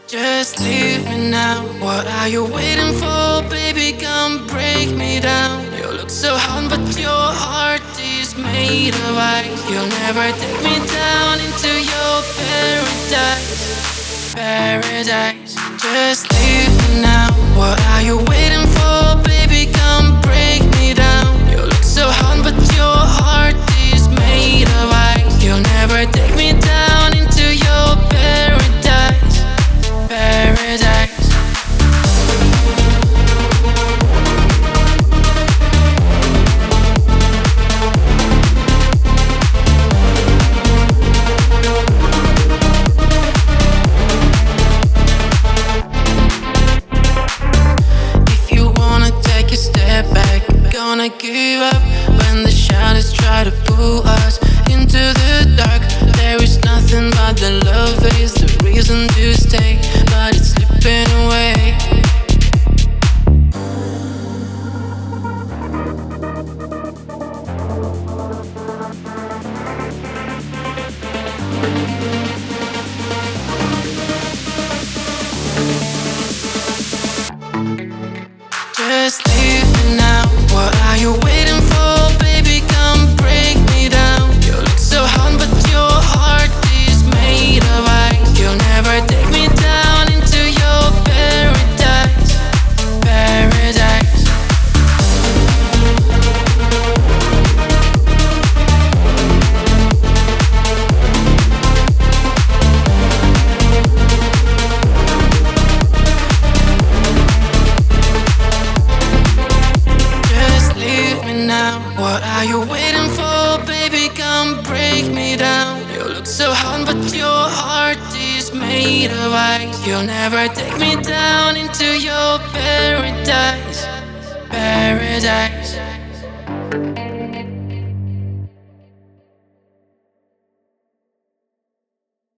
Just leave me now. What are you waiting for? Baby, come break me down. You look so hot, but your heart is made of ice. You'll never take me down into your paradise. Paradise. Just leave me now. What are you waiting for? Baby, come break me down. You look so hot, but your heart is made of ice. You'll never take me down into your paradise. Paradise. If you wanna take a step back, gonna give up when the shadows try to pull us into the dark. There is nothing but the love is the reason to stay, but it's slipping away. Just leave me now. What are you waiting for? Baby, come break me down. You look so hot, but your heart is made of ice. You'll never take me down into your paradise. Paradise. Just leave me now. What are you waiting for? Baby, come break me down. You look so hot, but your heart is made of ice. You'll never take me down into your paradise. Paradise.